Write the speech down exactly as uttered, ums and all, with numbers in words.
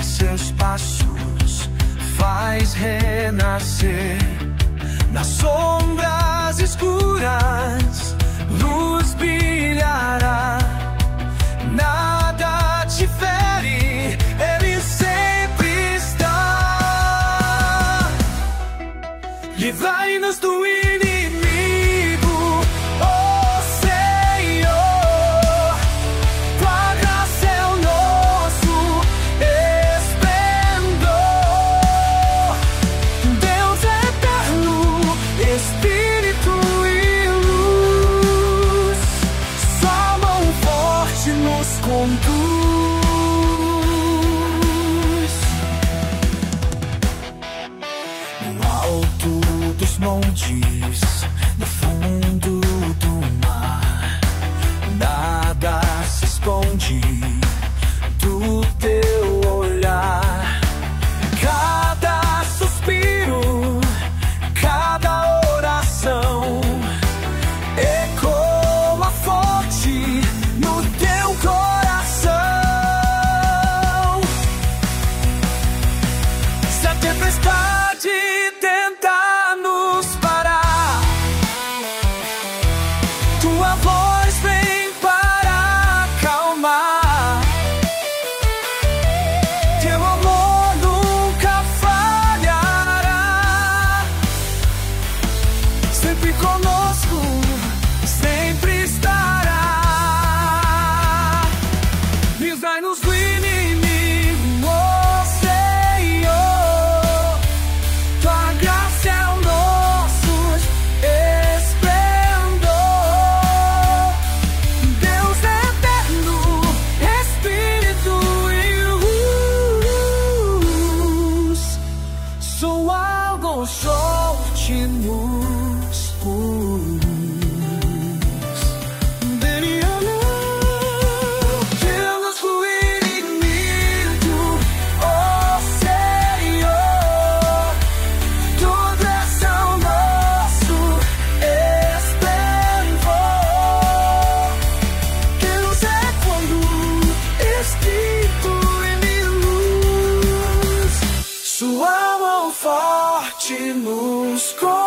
guiar seus passos, faz renascer nas sombras escuras, luz brilhará, nada te fere, Ele sempre está. Livrai-nos do inimigo, ó Senhor, tua graça é o nosso esplendor. Deus eterno, Espírito e luz, sua mão forte nos conduz. No alto dos montes, no fundo do mar, nada se esconde do teu olhar. Cada suspiro, cada oração ecoa forte no teu coração. Se a tempestade tentar nos parar, tua voz vem para acalmar. Teu amor nunca falhará. Sempre conosco, sempre estará. Livrai-nos do inimigo, ó Senhor, tua graça é o nosso esplendor. Deus eterno, Espírito e luz, sua mão forte nos conduz. Livrai-nos do inimigo, ó Senhor, tua graça é o nosso esplendor. Deus é quando Espírito e luz, sua mão forte nos conduz.